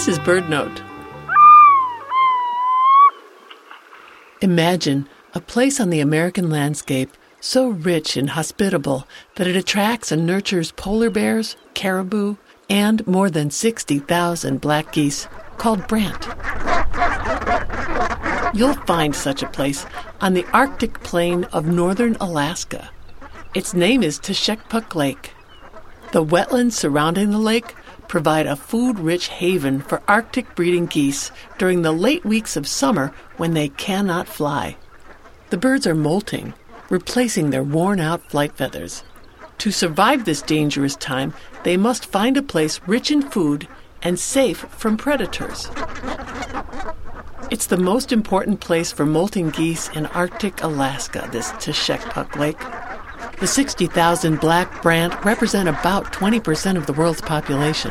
This is BirdNote. Imagine a place on the American landscape so rich and hospitable that it attracts and nurtures polar bears, caribou, and more than 60,000 black geese, called Brant. You'll find such a place on the Arctic plain of northern Alaska. Its name is Teshekpuk Lake. The wetlands surrounding the lake provide a food-rich haven for Arctic breeding geese during the late weeks of summer when they cannot fly. The birds are molting, replacing their worn-out flight feathers. To survive this dangerous time, they must find a place rich in food and safe from predators. It's the most important place for molting geese in Arctic Alaska, this Teshekpuk Lake. The 60,000 black brant represent about 20% of the world's population.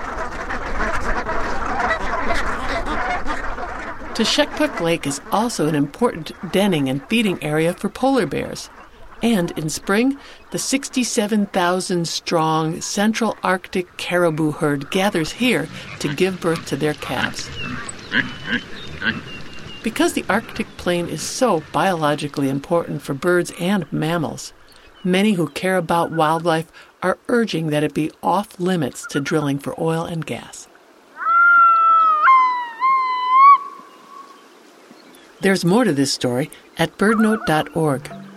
Teshekpuk Lake is also an important denning and feeding area for polar bears. And in spring, the 67,000-strong Central Arctic caribou herd gathers here to give birth to their calves. Because the Arctic plain is so biologically important for birds and mammals, many who care about wildlife are urging that it be off limits to drilling for oil and gas. There's more to this story at birdnote.org.